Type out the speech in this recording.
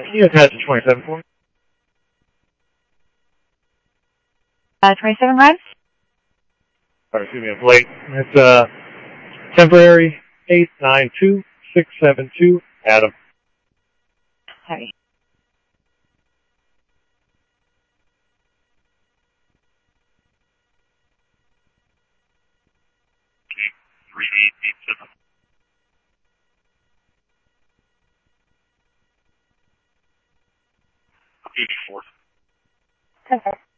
Can you attach 27 for me? 27 lives? Sorry, excuse me, I'm late. It's temporary 892672 Adam. Sorry. Three eight eight seven. I'll give you 4. Okay.